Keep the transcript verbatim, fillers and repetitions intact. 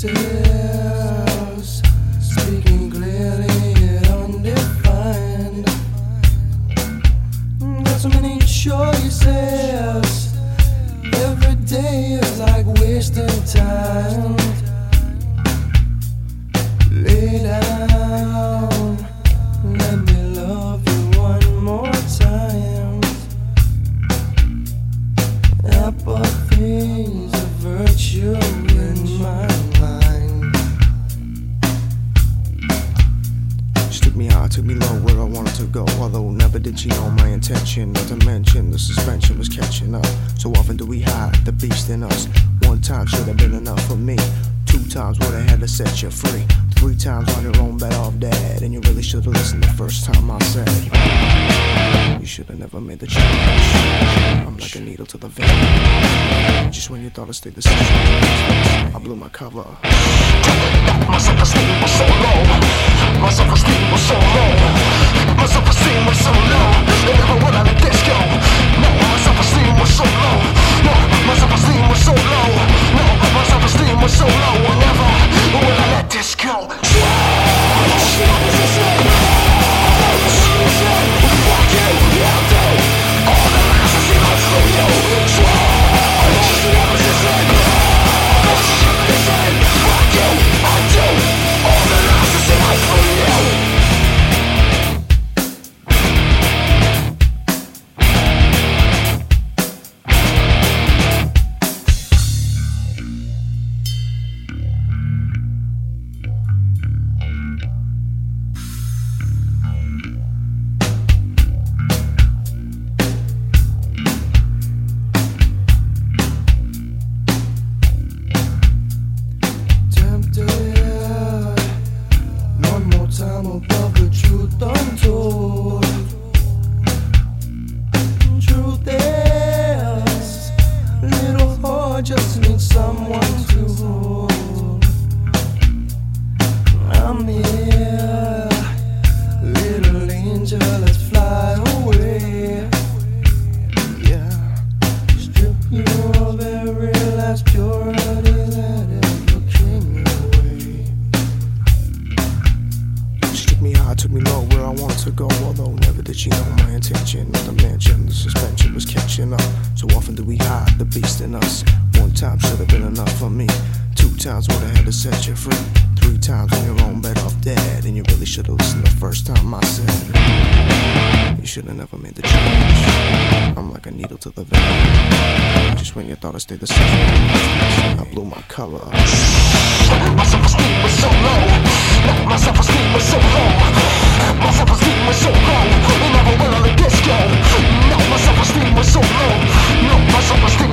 voices speaking clearly yet undefined. Got so many choices. Every day is like wasting time. Lay down, let me love you one more time. Apathy's a virtue in my mind. She took me high, took me low, where I wanted to go. Although never did she know my intention. Not to mention the suspension was catching up. So often do we hide the beast in us. One time should have been enough for me. Two times would have had to set you free. Three times on your own, better off dead. And you really should have listened the first time I said you should have never made the change. I'm like a needle to the vein. Just when you thought it stayed the same, I blew my cover. My self-esteem was so low. My self-esteem was so low. My self-esteem was so low. They never would I let this go. No, my self-esteem was so low. No, my self-esteem was so low. No, my self-esteem was so low. Never would I let this go. Time above the truth untold. Truth is a little hard, just needs someone to hold. I'm here, little angel, let's fly away. Yeah, strip you of every last purity that ever came your way. Me high, took me low, where I wanted to go. Although never did she know my intention. Not to mention the suspension was catching up. So often do we hide the beast in us. One time should have been enough for me. Two times would have had to set you free. Three times on your own, better off dead. And you really should have listened the first time I said you should have never made the change. I'm like a needle to the vein. Just when you thought I stayed the same, I blew my cover. My self-esteem was so low. My self-esteem was so low. My self-esteem was so low. Never will I let this go. No, my self-esteem was so low. No, my self-esteem